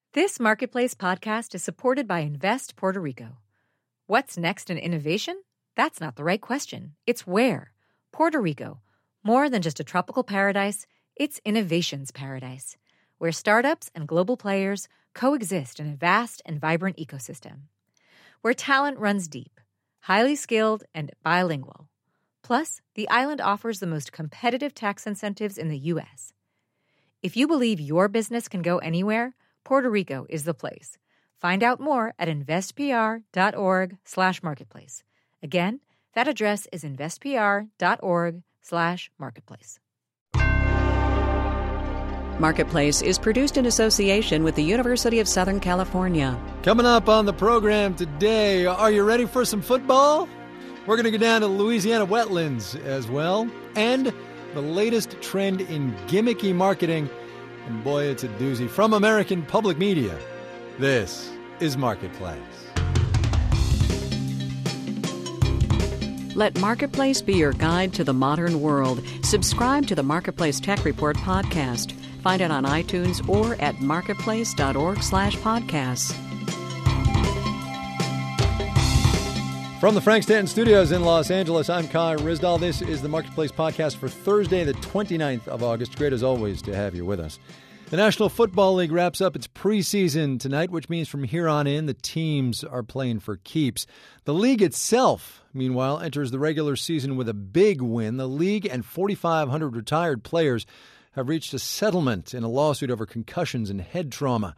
This Marketplace podcast is supported by Invest Puerto Rico. What's next in innovation? That's not the right question. It's where. Puerto Rico. More than just a tropical paradise, it's innovation's paradise, where startups and global players coexist in a vast and vibrant ecosystem. Where talent runs deep, highly skilled, and bilingual. Plus, the island offers the most competitive tax incentives in the U.S. If you believe your business can go anywhere, Puerto Rico is the place. Find out more at investpr.org/marketplace. Again, that address is investpr.org/marketplace. Marketplace is produced in association with the University of Southern California. Coming up on the program today, are you ready for some football? We're going to go down to Louisiana wetlands as well, and the latest trend in gimmicky marketing. And boy, it's a doozy. From American Public Media, this is Marketplace. Let Marketplace be your guide to the modern world. Subscribe to the Marketplace Tech Report podcast. Find it on iTunes or at marketplace.org/podcasts. From the Frank Stanton Studios in Los Angeles, I'm Kai Ryssdal. This is the Marketplace podcast for Thursday, the 29th of August. Great as always to have you with us. The National Football League wraps up its preseason tonight, which means from here on in, the teams are playing for keeps. The league itself, meanwhile, enters the regular season with a big win. The league and 4,500 retired players have reached a settlement in a lawsuit over concussions and head trauma.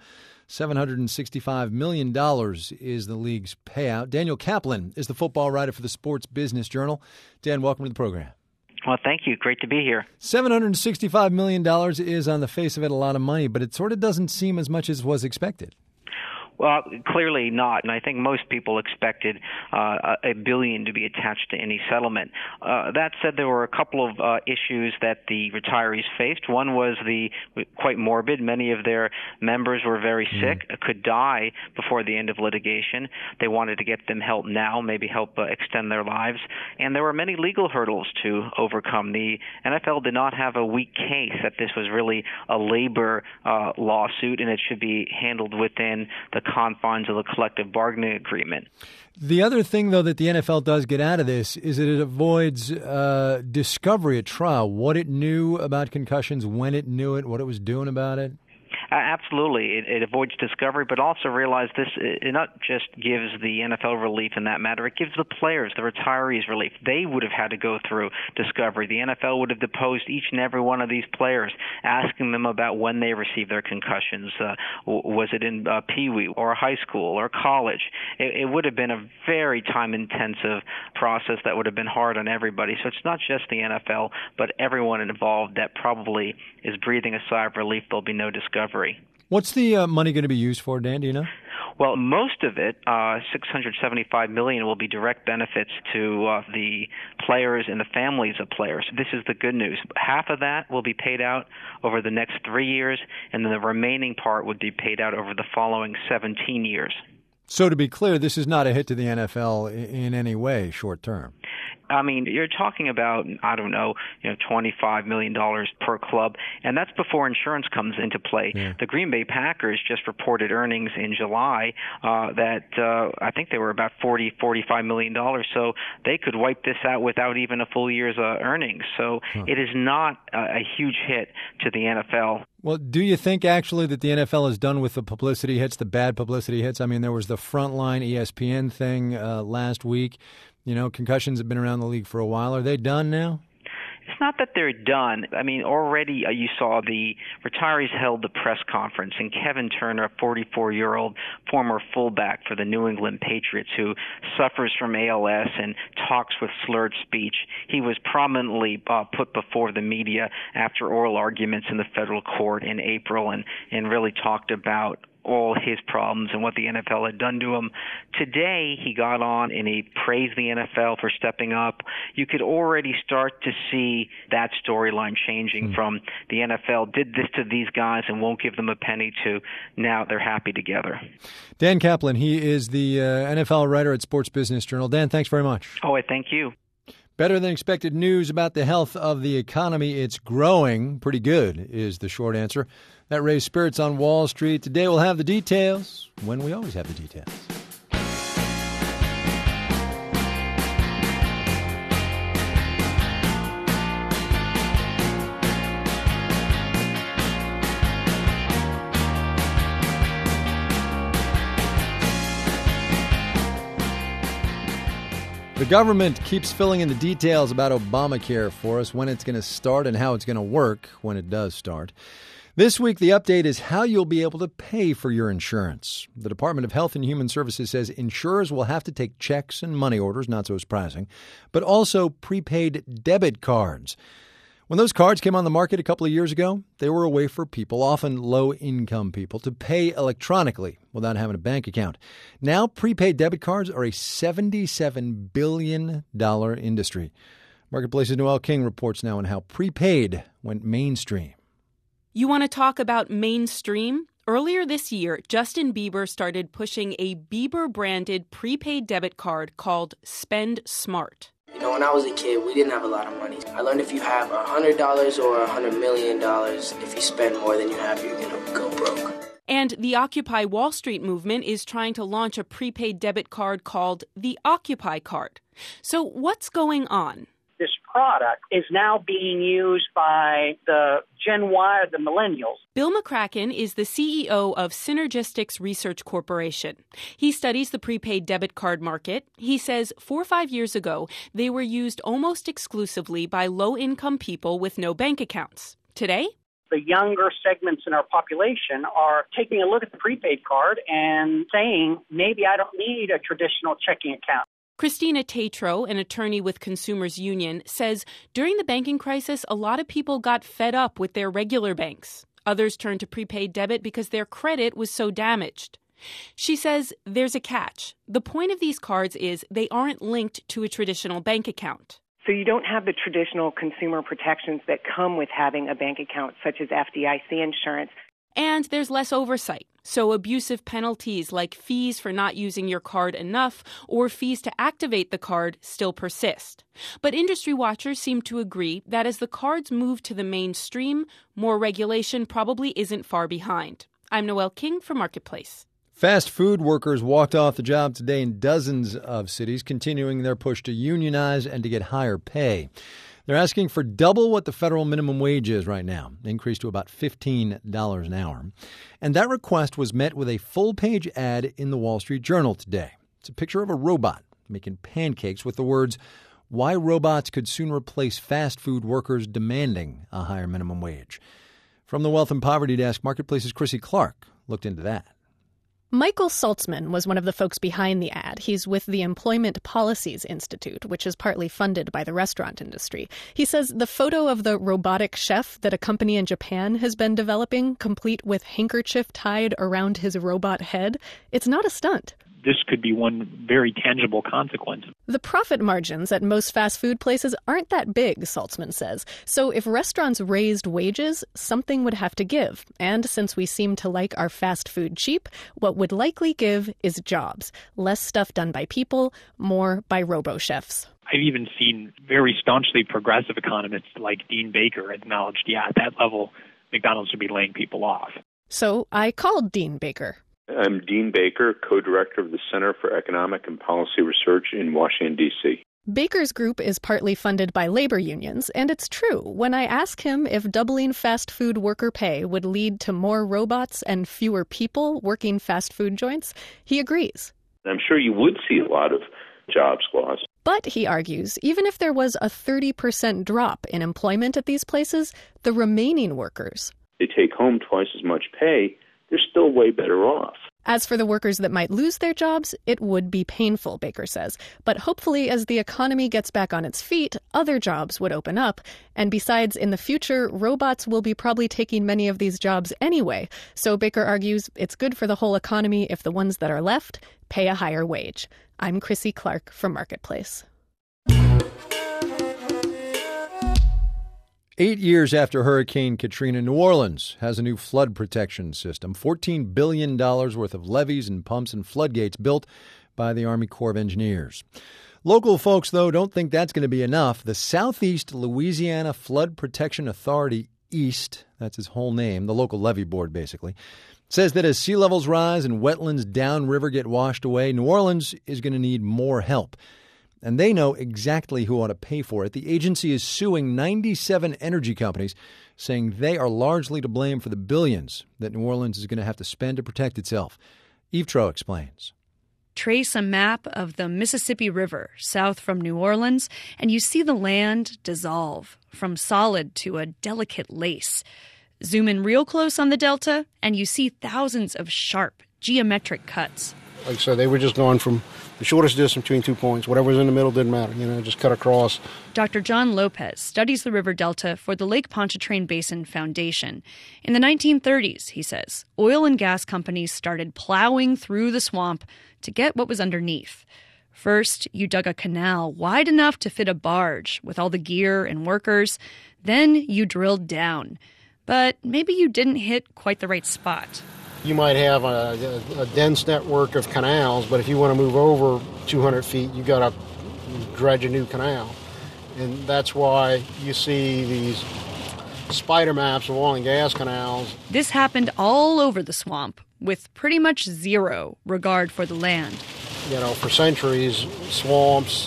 $765 million is the league's payout. Daniel Kaplan is the football writer for the Sports Business Journal. Dan, welcome to the program. Well, thank you. Great to be here. $765 million is, on the face of it, a lot of money, but it sort of doesn't seem as much as was expected. Well, clearly not, and I think most people expected $1 billion to be attached to any settlement. That said, there were a couple of issues that the retirees faced. One was quite morbid. Many of their members were very sick, could die before the end of litigation. They wanted to get them help now, maybe help extend their lives. And there were many legal hurdles to overcome. The NFL did not have a weak case that this was really a labor lawsuit, and it should be handled within the confines of the collective bargaining agreement. The other thing, though, that the NFL does get out of this is that it avoids discovery at trial, what it knew about concussions, when it knew it, what it was doing about it. Absolutely. It avoids discovery, but also realize this, it not just gives the NFL relief in that matter, it gives the players, the retirees relief. They would have had to go through discovery. The NFL would have deposed each and every one of these players, asking them about when they received their concussions. Was it in Pee-wee or high school or college? It would have been a very time-intensive process that would have been hard on everybody. So it's not just the NFL, but everyone involved that probably is breathing a sigh of relief. There'll be no discovery. What's the money going to be used for, Dan? Do you know? Well, most of it, $675 million, will be direct benefits to the players and the families of players. This is the good news. Half of that will be paid out over the next 3 years, and then the remaining part would be paid out over the following 17 years. So to be clear, this is not a hit to the NFL in any way short term. I mean, you're talking about, $25 million per club, and that's before insurance comes into play. Yeah. The Green Bay Packers just reported earnings in July that I think they were about $45 million, so they could wipe this out without even a full year's earnings. So It is not a huge hit to the NFL. Well, do you think actually that the NFL is done with the publicity hits, the bad publicity hits? I mean, there was the Frontline ESPN thing last week. You know, concussions have been around the league for a while. Are they done now? It's not that they're done. I mean, already you saw the retirees held the press conference, and Kevin Turner, a 44-year-old former fullback for the New England Patriots who suffers from ALS and talks with slurred speech, he was prominently put before the media after oral arguments in the federal court in April and really talked about all his problems and what the NFL had done to him. Today, he got on and he praised the NFL for stepping up. You could already start to see that storyline changing from the NFL did this to these guys and won't give them a penny to now they're happy together. Dan Kaplan, he is the NFL writer at Sports Business Journal. Dan, thanks very much. Oh, I thank you. Better than expected news about the health of the economy. It's growing pretty good is the short answer. That raised spirits on Wall Street. Today we'll have the details when we always have the details. The government keeps filling in the details about Obamacare for us, when it's going to start and how it's going to work when it does start. This week, the update is how you'll be able to pay for your insurance. The Department of Health and Human Services says insurers will have to take checks and money orders, not so surprising, but also prepaid debit cards. When those cards came on the market a couple of years ago, they were a way for people, often low-income people, to pay electronically without having a bank account. Now, prepaid debit cards are a $77 billion industry. Marketplace's Noel King reports now on how prepaid went mainstream. You want to talk about mainstream? Earlier this year, Justin Bieber started pushing a Bieber-branded prepaid debit card called Spend Smart. You know, when I was a kid, we didn't have a lot of money. I learned if you have $100 or $100 million, if you spend more than you have, you're going to go broke. And the Occupy Wall Street movement is trying to launch a prepaid debit card called the Occupy Card. So what's going on? This product is now being used by the Gen Y, the millennials. Bill McCracken is the CEO of Synergistics Research Corporation. He studies the prepaid debit card market. He says 4 or 5 years ago, they were used almost exclusively by low-income people with no bank accounts. Today, the younger segments in our population are taking a look at the prepaid card and saying, maybe I don't need a traditional checking account. Christina Tatro, an attorney with Consumers Union, says during the banking crisis, a lot of people got fed up with their regular banks. Others turned to prepaid debit because their credit was so damaged. She says there's a catch. The point of these cards is they aren't linked to a traditional bank account. So you don't have the traditional consumer protections that come with having a bank account, such as FDIC insurance. And there's less oversight. So abusive penalties like fees for not using your card enough or fees to activate the card still persist. But industry watchers seem to agree that as the cards move to the mainstream, more regulation probably isn't far behind. I'm Noel King for Marketplace. Fast food workers walked off the job today in dozens of cities, continuing their push to unionize and to get higher pay. They're asking for double what the federal minimum wage is right now, increased to about $15 an hour. And that request was met with a full-page ad in the Wall Street Journal today. It's a picture of a robot making pancakes with the words, "Why robots could soon replace fast food workers demanding a higher minimum wage." From the Wealth and Poverty Desk, Marketplace's Chrissy Clark looked into that. Michael Saltzman was one of the folks behind the ad. He's with the Employment Policies Institute, which is partly funded by the restaurant industry. He says the photo of the robotic chef that a company in Japan has been developing, complete with handkerchief tied around his robot head, it's not a stunt. This could be one very tangible consequence. The profit margins at most fast food places aren't that big, Saltzman says. So if restaurants raised wages, something would have to give. And since we seem to like our fast food cheap, what would likely give is jobs. Less stuff done by people, more by robo-chefs. I've even seen very staunchly progressive economists like Dean Baker acknowledged, at that level, McDonald's should be laying people off. So I called Dean Baker. I'm Dean Baker, co-director of the Center for Economic and Policy Research in Washington, D.C. Baker's group is partly funded by labor unions, and it's true. When I ask him if doubling fast food worker pay would lead to more robots and fewer people working fast food joints, he agrees. I'm sure you would see a lot of jobs lost. But, he argues, even if there was a 30% drop in employment at these places, the remaining workers, they take home twice as much pay. They're still way better off. As for the workers that might lose their jobs, it would be painful, Baker says. But hopefully, as the economy gets back on its feet, other jobs would open up. And besides, in the future, robots will be probably taking many of these jobs anyway. So Baker argues it's good for the whole economy if the ones that are left pay a higher wage. I'm Chrissy Clark for Marketplace. 8 years after Hurricane Katrina, New Orleans has a new flood protection system. $14 billion worth of levees and pumps and floodgates built by the Army Corps of Engineers. Local folks, though, don't think that's going to be enough. The Southeast Louisiana Flood Protection Authority East, that's its whole name, the local levee board basically, says that as sea levels rise and wetlands downriver get washed away, New Orleans is going to need more help. And they know exactly who ought to pay for it. The agency is suing 97 energy companies, saying they are largely to blame for the billions that New Orleans is going to have to spend to protect itself. Eve Troeh explains. Trace a map of the Mississippi River south from New Orleans, and you see the land dissolve from solid to a delicate lace. Zoom in real close on the delta, and you see thousands of sharp, geometric cuts. Like I said, they were just going from the shortest distance between 2 points. Whatever was in the middle didn't matter, just cut across. Dr. John Lopez studies the river delta for the Lake Pontchartrain Basin Foundation. In the 1930s, he says, oil and gas companies started plowing through the swamp to get what was underneath. First, you dug a canal wide enough to fit a barge with all the gear and workers. Then you drilled down. But maybe you didn't hit quite the right spot. You might have a dense network of canals, but if you want to move over 200 feet, you got to dredge a new canal. And that's why you see these spider maps of oil and gas canals. This happened all over the swamp with pretty much zero regard for the land. For centuries, swamps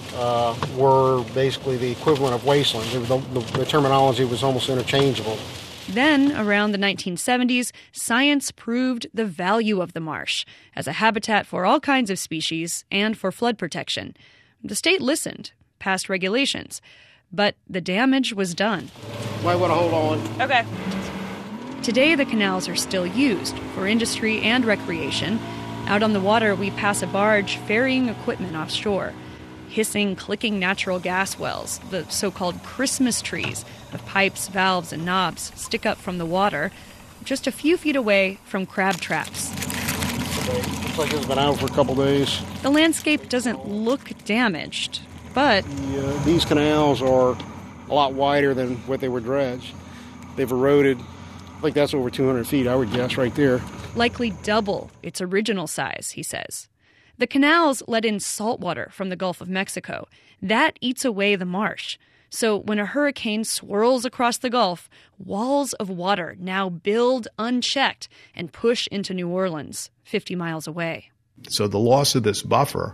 were basically the equivalent of wastelands. The terminology was almost interchangeable. Then, around the 1970s, science proved the value of the marsh as a habitat for all kinds of species and for flood protection. The state listened, passed regulations, but the damage was done. Might want to hold on. Okay. Today, the canals are still used for industry and recreation. Out on the water, we pass a barge ferrying equipment offshore. Hissing, clicking natural gas wells, the so-called Christmas trees of pipes, valves, and knobs stick up from the water just a few feet away from crab traps. Looks like it's been out for a couple days. The landscape doesn't look damaged, but these canals are a lot wider than what they were dredged. They've eroded. I think that's over 200 feet, I would guess, right there. Likely double its original size, he says. The canals let in salt water from the Gulf of Mexico. That eats away the marsh. So when a hurricane swirls across the Gulf, walls of water now build unchecked and push into New Orleans, 50 miles away. So the loss of this buffer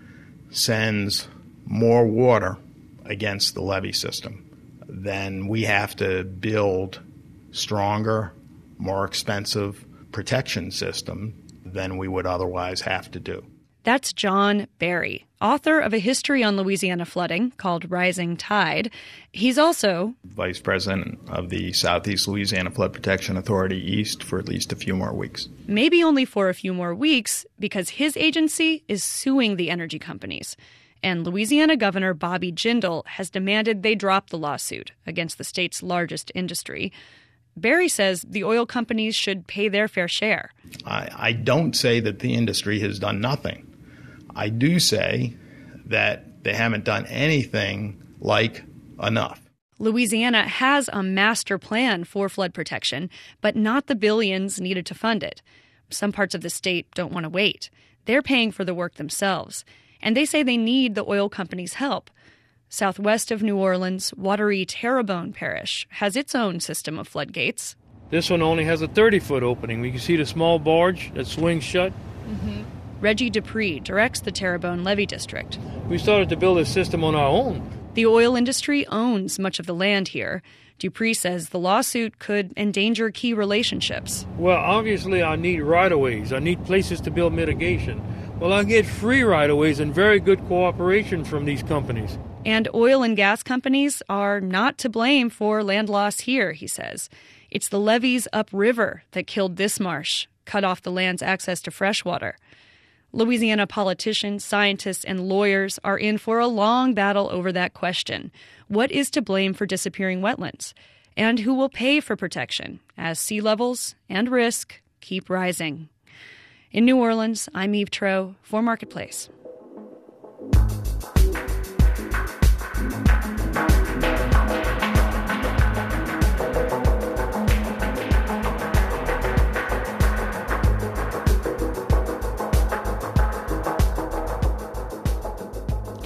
sends more water against the levee system. Then we have to build stronger, more expensive protection system than we would otherwise have to do. That's John Barry, author of a history on Louisiana flooding called Rising Tide. He's also vice president of the Southeast Louisiana Flood Protection Authority East for at least a few more weeks. Maybe only for a few more weeks, because his agency is suing the energy companies. And Louisiana Governor Bobby Jindal has demanded they drop the lawsuit against the state's largest industry. Barry says the oil companies should pay their fair share. I don't say that the industry has done nothing. I do say that they haven't done anything like enough. Louisiana has a master plan for flood protection, but not the billions needed to fund it. Some parts of the state don't want to wait. They're paying for the work themselves, and they say they need the oil companies' help. Southwest of New Orleans, watery Terrebonne Parish has its own system of floodgates. This one only has a 30-foot opening. We can see the small barge that swings shut. Mm-hmm. Reggie Dupree directs the Terrebonne Levee District. We started to build a system on our own. The oil industry owns much of the land here. Dupree says the lawsuit could endanger key relationships. Well, obviously I need right-of-ways. I need places to build mitigation. Well, I get free right-of-ways and very good cooperation from these companies. And oil and gas companies are not to blame for land loss here, he says. It's the levees upriver that killed this marsh, cut off the land's access to fresh water. Louisiana politicians, scientists, and lawyers are in for a long battle over that question. What is to blame for disappearing wetlands? And who will pay for protection as sea levels and risk keep rising? In New Orleans, I'm Eve Troeh for Marketplace.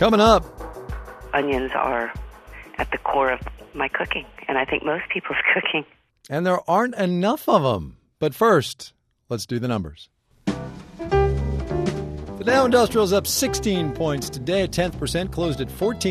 Coming up. Onions are at the core of my cooking, and I think most people's cooking. And there aren't enough of them. But first, let's do the numbers. The Dow Industrial's up 16 points today, a 10%, closed at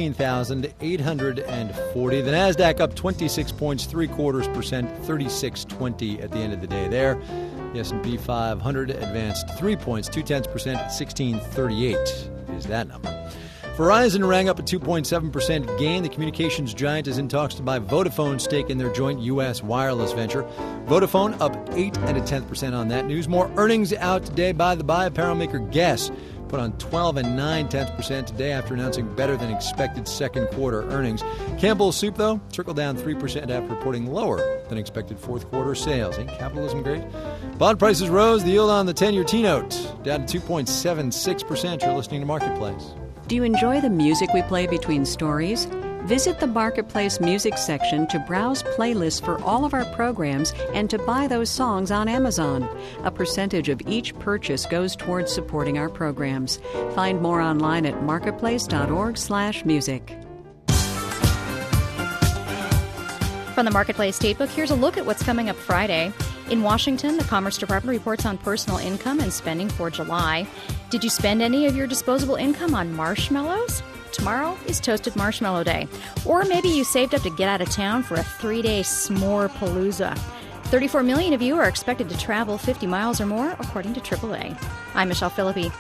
14,840. The Nasdaq up 26 points, 0.75%, 3620 at the end of the day there. The S&P 500 advanced 3 points, 0.2%, 1638 is that number. Verizon rang up a 2.7% gain. The communications giant is in talks to buy Vodafone's stake in their joint U.S. wireless venture. Vodafone up 8 0.1% on that news. More earnings out today by the apparel maker Guess put on 12 0.9% today after announcing better than expected second quarter earnings. Campbell's Soup, though, trickled down 3% after reporting lower than expected fourth quarter sales. Ain't capitalism great? Bond prices rose. The yield on the 10-year T-note down to 2.76%. You're listening to Marketplace. Do you enjoy the music we play between stories? Visit the Marketplace music section to browse playlists for all of our programs and to buy those songs on Amazon. A percentage of each purchase goes towards supporting our programs. Find more online at marketplace.org/music. From the Marketplace Statebook, here's a look at what's coming up Friday. In Washington, the Commerce Department reports on personal income and spending for July. Did you spend any of your disposable income on marshmallows? Tomorrow is Toasted Marshmallow Day. Or maybe you saved up to get out of town for a 3-day s'more-palooza. 34 million of you are expected to travel 50 miles or more, according to AAA. I'm Michelle Philippi.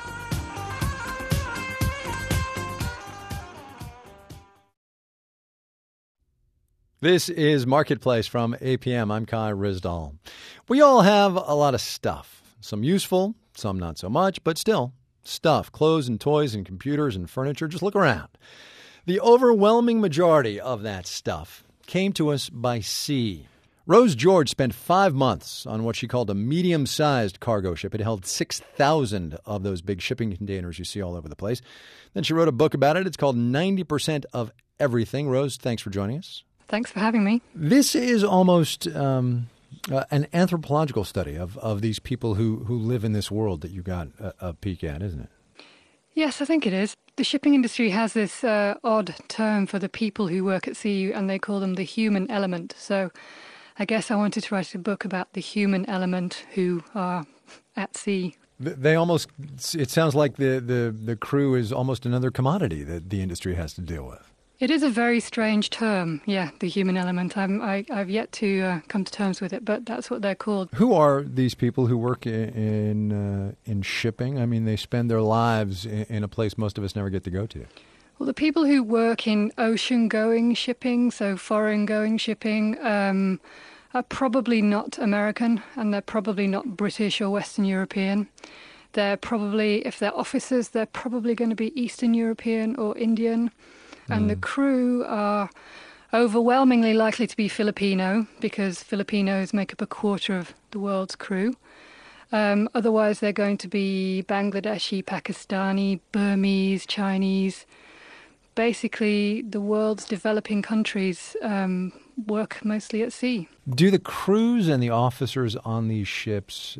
This is Marketplace from APM. I'm Kai Rizdal. We all have a lot of stuff. Some useful, some not so much, but still stuff. Clothes and toys and computers and furniture. Just look around. The overwhelming majority of that stuff came to us by sea. Rose George spent 5 months on what she called a medium-sized cargo ship. It held 6,000 of those big shipping containers you see all over the place. Then she wrote a book about it. It's called 90% of Everything. Rose, thanks for joining us. Thanks for having me. This is almost an anthropological study of these people who live in this world that you got a peek at, isn't it? Yes, I think it is. The shipping industry has this odd term for the people who work at sea, and they call them the human element. So I guess I wanted to write a book about the human element who are at sea. They almost, it sounds like the crew is almost another commodity that the industry has to deal with. It is a very strange term, yeah, the human element. I've yet to come to terms with it, but that's what they're called. Who are these people who work in shipping? I mean, they spend their lives in a place most of us never get to go to. Well, the people who work in ocean-going shipping, so foreign-going shipping, are probably not American, and they're probably not British or Western European. They're probably, if they're officers, they're probably going to be Eastern European or Indian. And the crew are overwhelmingly likely to be Filipino, because Filipinos make up a quarter of the world's crew. Otherwise, they're going to be Bangladeshi, Pakistani, Burmese, Chinese. Basically, the world's developing countries work mostly at sea. Do the crews and the officers on these ships,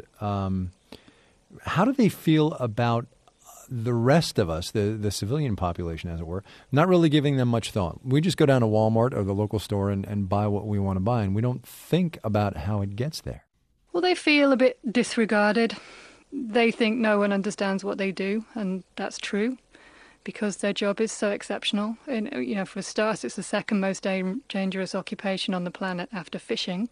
how do they feel about the rest of us, the civilian population, as it were, not really giving them much thought? We just go down to Walmart or the local store and buy what we want to buy, and we don't think about how it gets there. Well, they feel a bit disregarded. They think no one understands what they do, and that's true, because their job is so exceptional. And, you know, for a start, it's the second most dangerous occupation on the planet after fishing.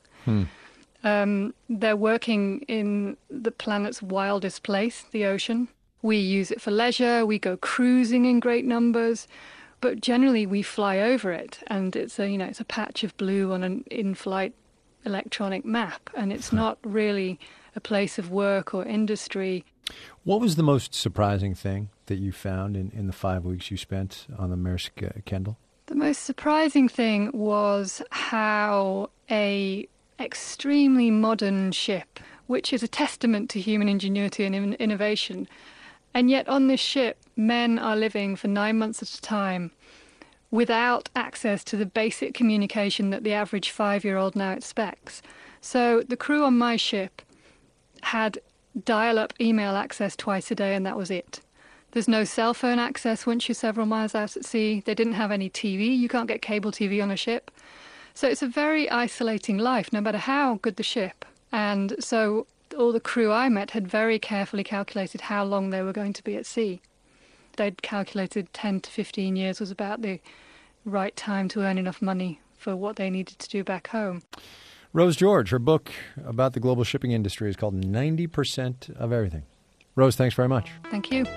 They're working in the planet's wildest place, the ocean. We use it for leisure, we go cruising in great numbers, but generally we fly over it, and it's a patch of blue on an in-flight electronic map, and it's not really a place of work or industry. What was the most surprising thing that you found in the 5 weeks you spent on the Maersk Kendall? The most surprising thing was how a extremely modern ship, which is a testament to human ingenuity and innovation, and yet on this ship, men are living for 9 months at a time without access to the basic communication that the average 5-year-old now expects. So the crew on my ship had dial-up email access twice a day, and that was it. There's no cell phone access once you're several miles out at sea. They didn't have any TV. You can't get cable TV on a ship. So it's a very isolating life, no matter how good the ship. And so all the crew I met had very carefully calculated how long they were going to be at sea. They'd calculated 10 to 15 years was about the right time to earn enough money for what they needed to do back home. Rose George, her book about the global shipping industry is called 90% of Everything. Rose, thanks very much. Thank you.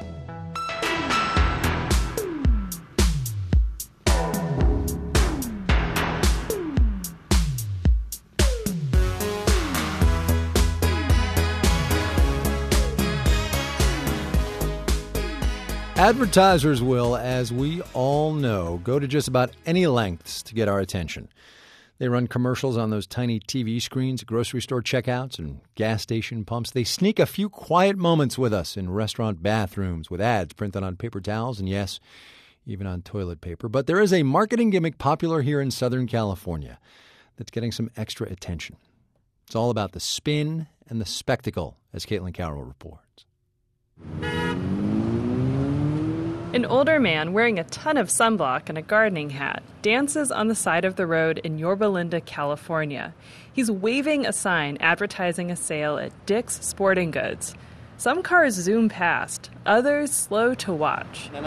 Advertisers will, as we all know, go to just about any lengths to get our attention. They run commercials on those tiny TV screens at grocery store checkouts and gas station pumps. They sneak a few quiet moments with us in restaurant bathrooms with ads printed on paper towels and, yes, even on toilet paper. But there is a marketing gimmick popular here in Southern California that's getting some extra attention. It's all about the spin and the spectacle, as Caitlin Carroll reports. An older man wearing a ton of sunblock and a gardening hat dances on the side of the road in Yorba Linda, California. He's waving a sign advertising a sale at Dick's Sporting Goods. Some cars zoom past, others slow to watch. See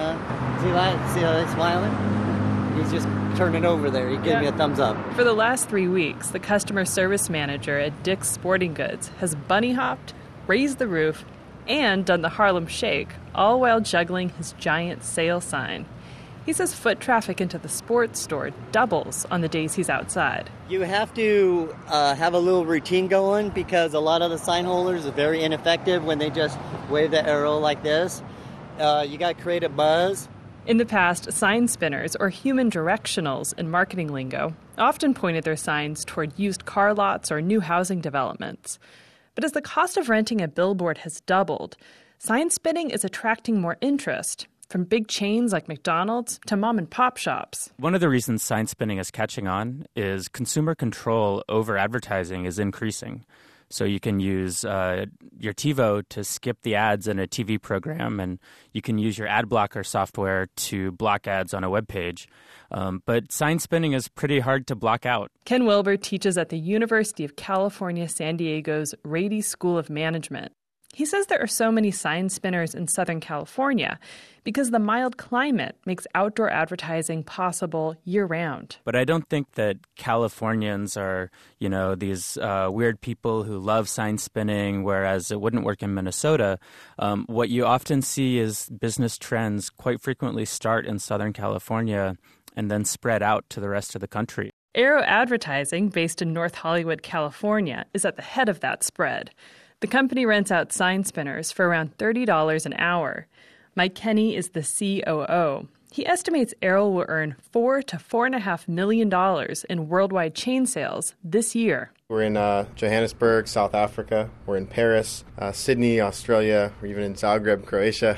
how they're smiling? He's just turning over there. He gave me a thumbs up. For the last 3 weeks, the customer service manager at Dick's Sporting Goods has bunny hopped, raised the roof, and done the Harlem Shake, all while juggling his giant sale sign. He says foot traffic into the sports store doubles on the days he's outside. You have to have a little routine going because a lot of the sign holders are very ineffective when they just wave the arrow like this. You got to create a buzz. In the past, sign spinners, or human directionals in marketing lingo, often pointed their signs toward used car lots or new housing developments. But as the cost of renting a billboard has doubled, sign spinning is attracting more interest, from big chains like McDonald's to mom-and-pop shops. One of the reasons sign spinning is catching on is consumer control over advertising is increasing. So you can use your TiVo to skip the ads in a TV program, and you can use your ad blocker software to block ads on a web page. But sign spinning is pretty hard to block out. Ken Wilber teaches at the University of California, San Diego's Rady School of Management. He says there are so many sign spinners in Southern California because the mild climate makes outdoor advertising possible year-round. But I don't think that Californians are, these weird people who love sign spinning, whereas it wouldn't work in Minnesota. What you often see is business trends quite frequently start in Southern California and then spread out to the rest of the country. Aero Advertising, based in North Hollywood, California, is at the head of that spread. The company rents out sign spinners for around $30 an hour. Mike Kenny is the COO. He estimates Aero will earn $4 to $4.5 million in worldwide chain sales this year. We're in Johannesburg, South Africa. We're in Paris, Sydney, Australia. We're even in Zagreb, Croatia.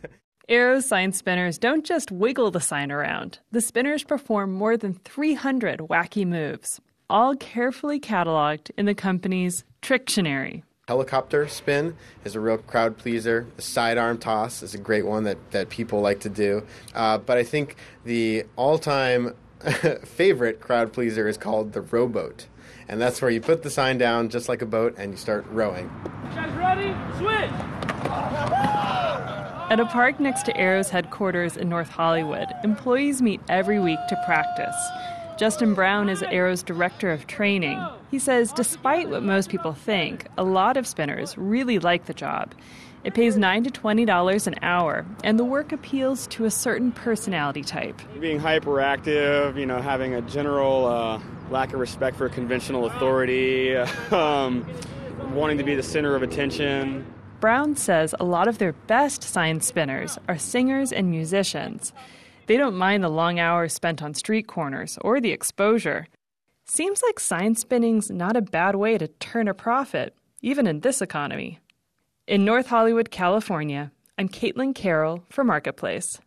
Aero's sign spinners don't just wiggle the sign around. The spinners perform more than 300 wacky moves, all carefully cataloged in the company's Trictionary. Helicopter spin is a real crowd pleaser. The sidearm toss is a great one that people like to do. But I think the all-time favorite crowd pleaser is called the rowboat. And that's where you put the sign down just like a boat and you start rowing. You guys ready? Switch! At a park next to Aero's headquarters in North Hollywood, employees meet every week to practice. Justin Brown is Aero's director of training. He says despite what most people think, a lot of spinners really like the job. It pays $9 to $20 an hour, and the work appeals to a certain personality type. Being hyperactive, having a general lack of respect for conventional authority, wanting to be the center of attention. Brown says a lot of their best sign spinners are singers and musicians. They don't mind the long hours spent on street corners or the exposure. Seems like sign spinning's not a bad way to turn a profit, even in this economy. In North Hollywood, California, I'm Caitlin Carroll for Marketplace.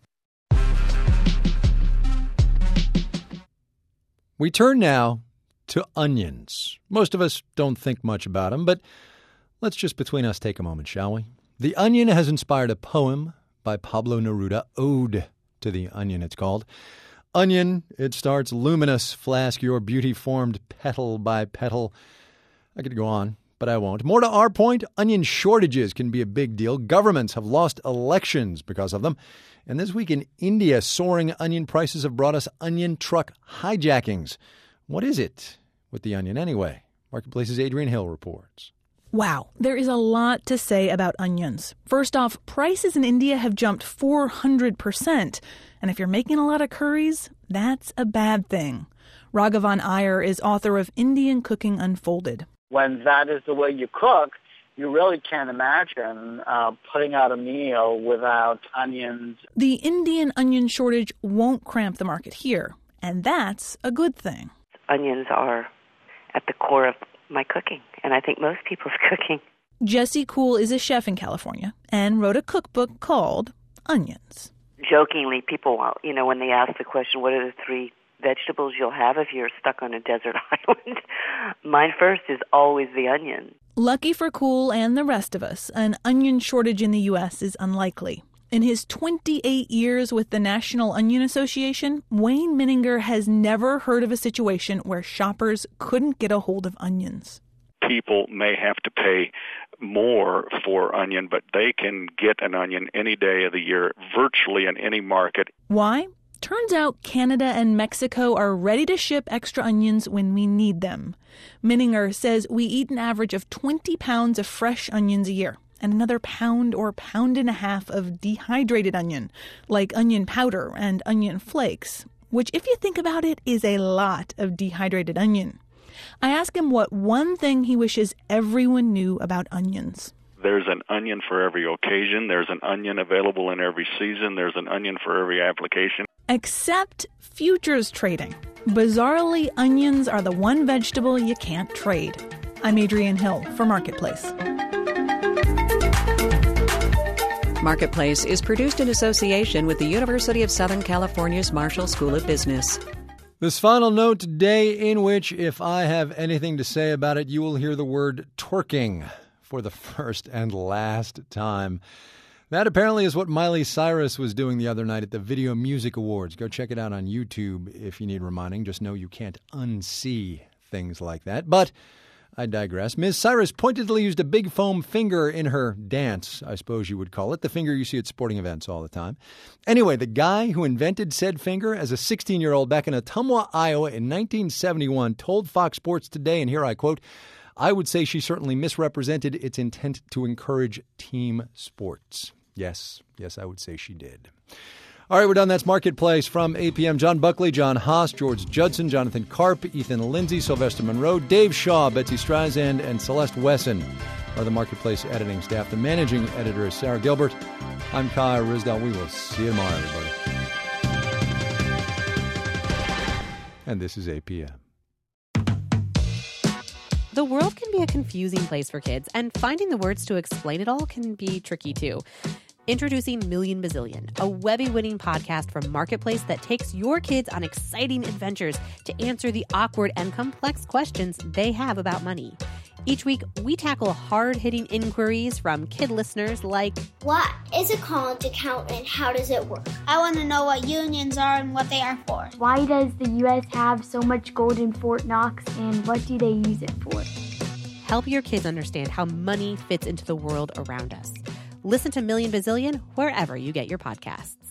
We turn now to onions. Most of us don't think much about them, but let's just between us take a moment, shall we? The onion has inspired a poem by Pablo Neruda. Ode to the Onion, it's called. Onion, it starts luminous, flask your beauty formed petal by petal. I could go on, but I won't. More to our point, onion shortages can be a big deal. Governments have lost elections because of them. And this week in India, soaring onion prices have brought us onion truck hijackings. What is it with the onion anyway? Marketplace's Adrian Hill reports. Wow, there is a lot to say about onions. First off, prices in India have jumped 400%. And if you're making a lot of curries, that's a bad thing. Raghavan Iyer is author of Indian Cooking Unfolded. When that is the way you cook, you really can't imagine putting out a meal without onions. The Indian onion shortage won't cramp the market here, and that's a good thing. Onions are at the core of my cooking, and I think most people's cooking. Jessie Kuhl is a chef in California and wrote a cookbook called Onions. Jokingly, people, when they ask the question, what are the 3 vegetables you'll have if you're stuck on a desert island? Mine first is always the onion. Lucky for Kuhl and the rest of us, an onion shortage in the U.S. is unlikely. In his 28 years with the National Onion Association, Wayne Minninger has never heard of a situation where shoppers couldn't get a hold of onions. People may have to pay more for onion, but they can get an onion any day of the year, virtually in any market. Why? Turns out Canada and Mexico are ready to ship extra onions when we need them. Minninger says we eat an average of 20 pounds of fresh onions a year, and another pound or pound and a half of dehydrated onion, like onion powder and onion flakes, which, if you think about it, is a lot of dehydrated onion. I ask him what one thing he wishes everyone knew about onions. There's an onion for every occasion. There's an onion available in every season. There's an onion for every application. Except futures trading. Bizarrely, onions are the one vegetable you can't trade. I'm Adrian Hill for Marketplace. Marketplace is produced in association with the University of Southern California's Marshall School of Business. This final note today, in which, if I have anything to say about it, you will hear the word twerking for the first and last time. That apparently is what Miley Cyrus was doing the other night at the Video Music Awards. Go check it out on YouTube if you need reminding. Just know you can't unsee things like that. But I digress. Ms. Cyrus pointedly used a big foam finger in her dance, I suppose you would call it, the finger you see at sporting events all the time. Anyway, the guy who invented said finger as a 16-year-old back in Ottumwa, Iowa in 1971 told Fox Sports Today, and here I quote, "I would say she certainly misrepresented its intent to encourage team sports." Yes, I would say she did. All right, we're done. That's Marketplace from APM. John Buckley, John Haas, George Judson, Jonathan Karp, Ethan Lindsay, Sylvester Monroe, Dave Shaw, Betsy Streisand, and Celeste Wesson are the Marketplace editing staff. The managing editor is Sarah Gilbert. I'm Kai Risdell. We will see you tomorrow, everybody. And this is APM. The world can be a confusing place for kids, and finding the words to explain it all can be tricky too. Introducing Million Bazillion, a Webby-winning podcast from Marketplace that takes your kids on exciting adventures to answer the awkward and complex questions they have about money. Each week, we tackle hard-hitting inquiries from kid listeners like, what is a college account and how does it work? I want to know what unions are and what they are for. Why does the U.S. have so much gold in Fort Knox and what do they use it for? Help your kids understand how money fits into the world around us. Listen to Million Bazillion wherever you get your podcasts.